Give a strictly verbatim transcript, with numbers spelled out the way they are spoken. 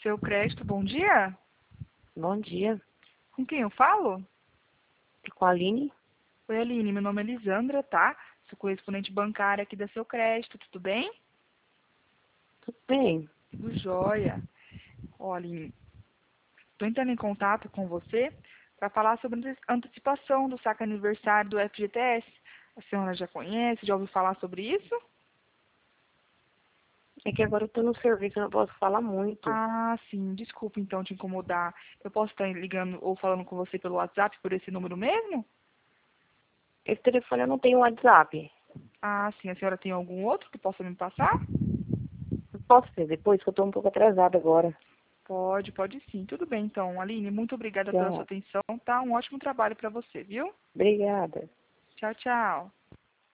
Seu crédito, bom dia? Bom dia. Com quem eu falo? Com a Aline? Oi, Aline, meu nome é Lisandra, tá? Sou correspondente bancária aqui da Seu Crédito, tudo bem? Tudo bem? Tudo jóia. Ó, Aline, tô entrando em contato com você para falar sobre a antecipação do saque aniversário do F G T S. A senhora já conhece, já ouviu falar sobre isso? É que agora eu tô no serviço, eu não posso falar muito. Ah, sim, desculpa então te incomodar. Eu posso estar ligando ou falando com você pelo WhatsApp por esse número mesmo? Esse telefone eu não tenho WhatsApp. Ah, sim, a senhora tem algum outro que possa me passar? Eu posso ser depois, que eu tô um pouco atrasada agora. Pode, pode sim. Tudo bem, então. Aline, muito obrigada pela sua Tchau. atenção, tá? Um ótimo trabalho para você, viu? Obrigada. Tchau, tchau.